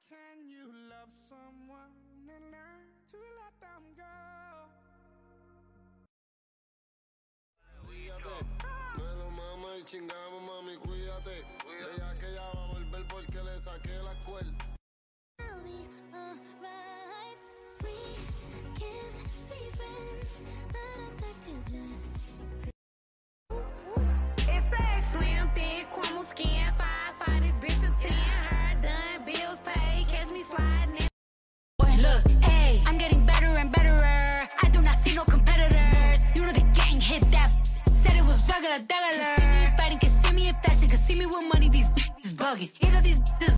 Can you love someone and learn to let them go? Bueno, mamá, y chingamos, mami, cuídate. Ella que ya va a volver porque le saqué la escuela. Slim, thick, crumble skin, 5'5", this bitch a 10. Her done, bills paid, catch me sliding in. Look, hey, I'm getting better and betterer. I do not see no competitors. You know the gang hit that. Said it was regular. Can see me in fighting, can see me in fashion, can see me with money. These is bugging. Either these